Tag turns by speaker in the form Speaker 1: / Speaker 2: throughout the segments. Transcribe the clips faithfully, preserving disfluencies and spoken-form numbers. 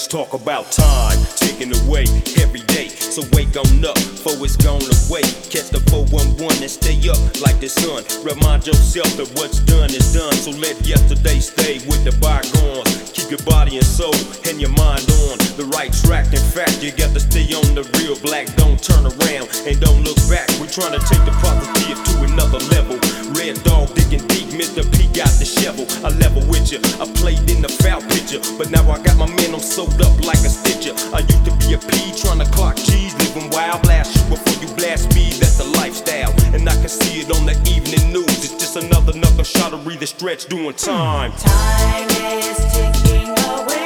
Speaker 1: let's talk about time ticking away every day. So wake on up, before it's gone away. Catch the four one one and stay up like the sun. Remind yourself that what's done is done. So let yesterday stay with the bygones. Keep your body and soul and your mind on the right track. In fact, you got to stay on the real black. Don't turn around and don't look back. We're trying to take the positive to another level. Red dog digging deep, Mister P got the shovel. I level with you, I played in the foul picture, but now I got my man, I'm sewed up like a stitcher. I used to be a P trying to clock G's, living wild. Blast you before you blast me, that's the lifestyle. And I can see it on the evening news. It's just another knuckle shot to read the stretch doing time.
Speaker 2: Time is ticking away.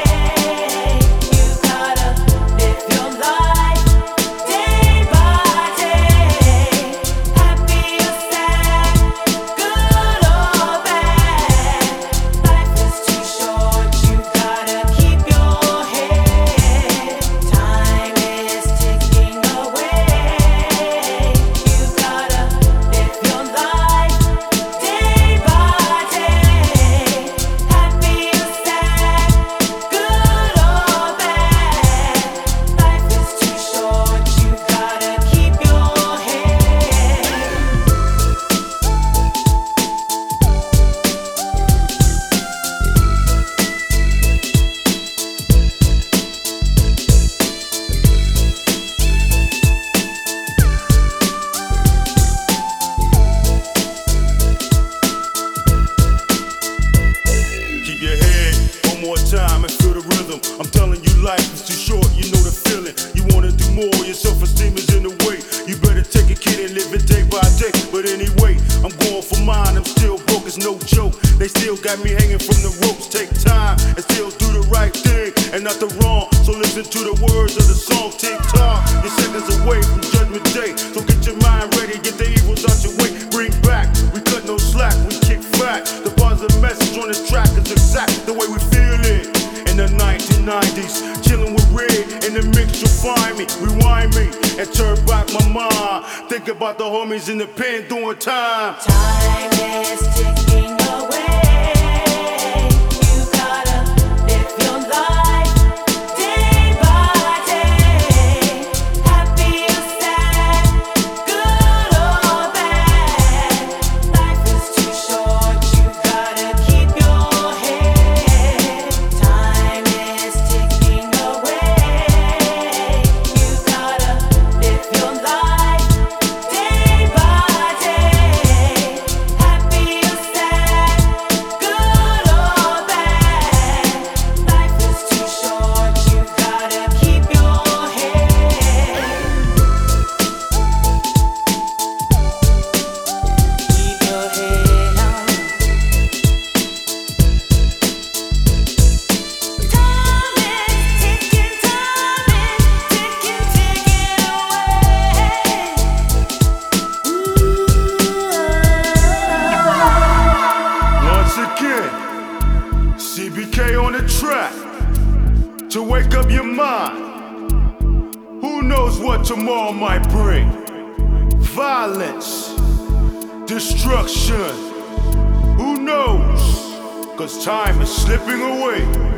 Speaker 3: Time and feel the rhythm. I'm telling you, life is too short, you know the feeling. You wanna do more, your self-esteem is in the way. You better take a kid and live it day by day. But anyway, I'm going for mine, I'm still broke, it's no joke. They still got me hanging from the ropes. Take time and still do the right thing and not the wrong. So listen to the words of the song, tick tock. You're seconds away from judgment day. So get your mind ready, get the evils out your way. Bring back, we cut no slack, we kick back. The positive message on this track is exact the way we feel it. In the nineteen nineties, chillin' with Red, in the mix you'll find me. Rewind me and turn back my mind. Think about the homies in the pen doing time.
Speaker 2: Time is ticking away. You gotta live your life day by day. Happy or sad, good or bad. Life is too short, you gotta keep your head. Time is ticking away. You gotta live your life day by day. Happy or sad, good or bad. Life is too short, you gotta keep your head. Keep your head on. Time is ticking, time is ticking, ticking away.
Speaker 3: Once again, C B K on the track to wake up your mind. Who knows what tomorrow might bring? Violence, destruction. Who knows? Cause time is slipping away.